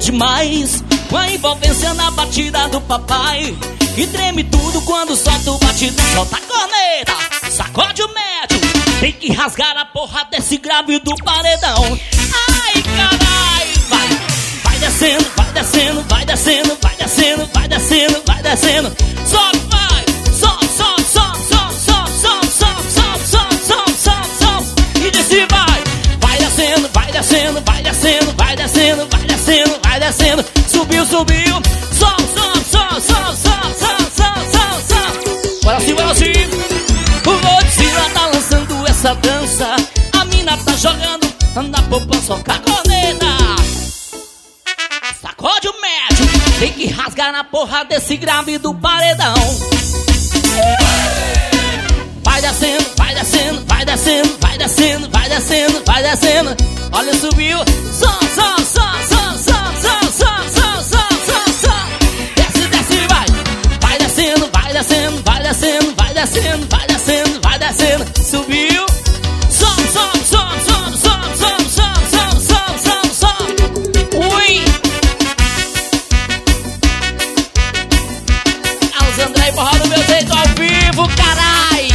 demais, com a envolvência na batida do papai, que treme tudo quando solta o batidão. Solta a corneta, sacode o médio, tem que rasgar a porra desse grave do paredão. Ai, carai, vai descendo, vai descendo, vai descendo, vai descendo, vai descendo, vai descendo. Sobe, vai, sobe, sobe, sobe, sobe, sobe, sobe, sobe, sobe, sobe, sobe, sobe. E desce, vai descendo, vai descendo, vai descendo, vai descendo, vai descendo, vai descendo. Subiu, subiu, sobe, sobe, sobe, sobe, sobe, sobe, sobe, sobe, sobe. Bora sim, bora sim. O Godzilla tá lançando essa dança, a mina tá jogando na popa, soca a corneta, sacode o médio, tem que rasgar na porra desse grave do paredão. Vai descendo, vai descendo, vai descendo, vai descendo, vai descendo, vai descendo. Olha, subiu, sobe, sobe, sobe, sobe, sobe, sobe, sobe, sobe, sobe, sobe. Desce, desce, vai descendo, vai descendo, vai descendo, vai descendo, vai descendo, vai descendo. Subiu, sobe, sobe, sobe, sobe, sobe, sobe, sobe, sobe, sobe, sobe. Ui! Carlos André, porra do meu jeito ao vivo, carai!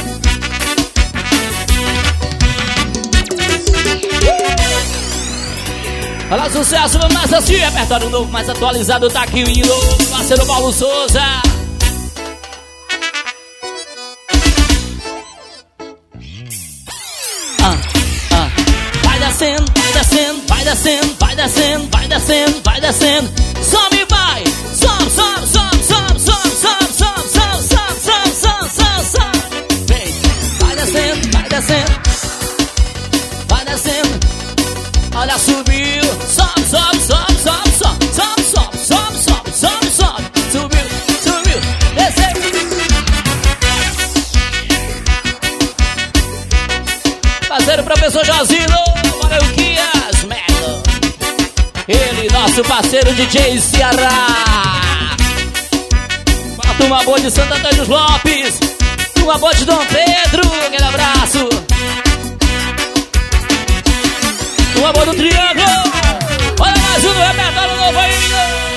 Olha o sucesso, vamos mais assim, repertório novo, mais atualizado, tá aqui o novo parceiro Paulo Souza. Vai descendo, vai descendo, vai descendo, vai descendo, vai descendo, vai descendo. Sobe, vai, sobe, sobe, sobe, sobe, sobe, sobe, sobe, sobe, sobe, sobe, sobe, sobe. Vem, vai descendo, vai descendo, vai descendo. Olha, subiu, sobe, sobe, sobe, sobe, sobe, sobe, sobe, sobe, sobe, sobe, sobe. Subiu, subiu, desceu. Parceiro professor Josino, olha o Kias Melo. Ele, nosso parceiro DJ Ceará. Uma turma boa de Santo Antônio dos Lopes, uma boa de Dom Pedro, aquele abraço. Uma boa do Triângulo. Olha mais um do repertório novo aí, menino.